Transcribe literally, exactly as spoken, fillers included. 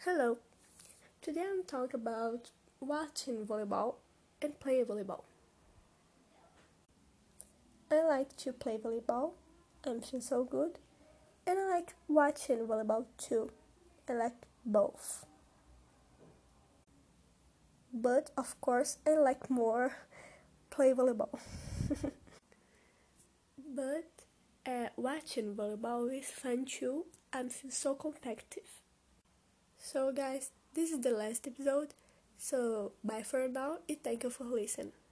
Hello, today I'm talking about watching volleyball and play volleyball. I like to play volleyball, I feel so good, and I like watching volleyball too. I like both. But of course, I like more play volleyball. but uh, watching volleyball is fun too and feel so competitive. So guys, this is the last episode. So bye for now and thank you for listening.